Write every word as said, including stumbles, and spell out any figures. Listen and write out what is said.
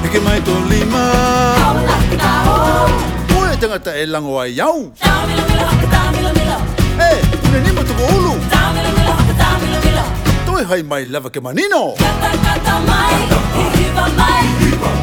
Pike mai to lima Ue tangata e lango ai iau E, une nima tuko ulu Toi hai mai lava ke manino Kata kata mai, hihiva mai